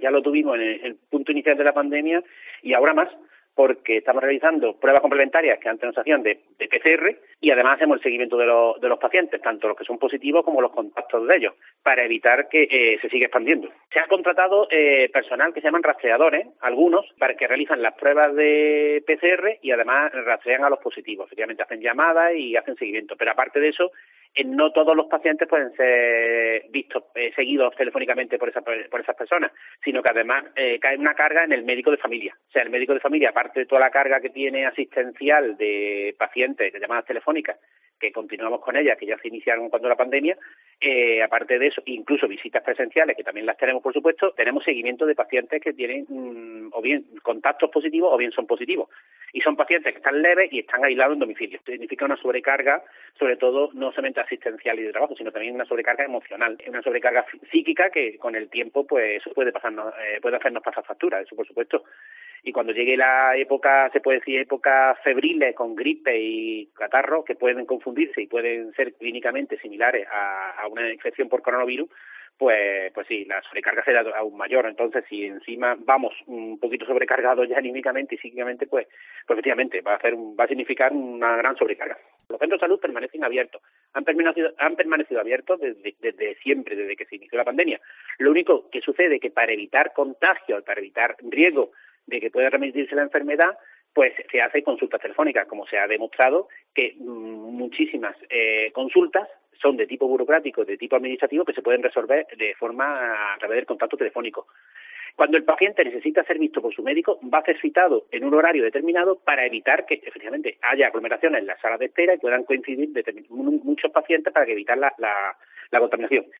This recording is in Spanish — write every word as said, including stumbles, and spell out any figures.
ya lo tuvimos en el, el punto inicial de la pandemia y ahora más, porque estamos realizando pruebas complementarias que antes nos hacían de, de P C R y además hacemos el seguimiento de los, de los pacientes, tanto los que son positivos como los contactos de ellos, para evitar que eh, se siga expandiendo. Se ha contratado eh, personal que se llaman rastreadores, algunos, para que realizan las pruebas de P C R y además rastrean a los positivos. Efectivamente hacen llamadas y hacen seguimiento, pero aparte de eso, eh, no todos los pacientes pueden ser vistos, eh, seguidos telefónicamente por, esa, por esas personas, sino que además eh, cae una carga en el médico de familia. O sea, el médico de familia, aparte de toda la carga que tiene asistencial de pacientes de llamadas telefónicas, que continuamos con ellas, que ya se iniciaron cuando la pandemia, eh, aparte de eso, incluso visitas presenciales, que también las tenemos, por supuesto, tenemos seguimiento de pacientes que tienen mmm, o bien contactos positivos o bien son positivos. Y son pacientes que están leves y están aislados en domicilio. Esto significa una sobrecarga, sobre todo, no solamente asistencial y de trabajo, sino también una sobrecarga emocional, una sobrecarga psíquica que con el tiempo, pues eso puede pasarnos, eh, puede hacernos pasar factura, eso por supuesto. Y cuando llegue la época, se puede decir, épocas febriles con gripe y catarro, que pueden confundirse y pueden ser clínicamente similares a, a una infección por coronavirus, pues pues sí, la sobrecarga será aún mayor. Entonces, si encima vamos un poquito sobrecargados ya anímicamente y psíquicamente, pues, pues efectivamente va a hacer un, va a significar una gran sobrecarga. Los centros de salud permanecen abiertos, han permanecido, han permanecido abiertos desde, desde siempre, desde que se inició la pandemia. Lo único que sucede es que para evitar contagios, para evitar riesgo de que pueda remitirse la enfermedad, pues se hace consultas telefónicas, como se ha demostrado que mmm, muchísimas eh, consultas son de tipo burocrático, de tipo administrativo, que se pueden resolver de forma a través del contacto telefónico. Cuando el paciente necesita ser visto por su médico, va a ser citado en un horario determinado para evitar que efectivamente haya aglomeraciones en las salas de espera y puedan coincidir muchos pacientes para que evitar la, la, la contaminación.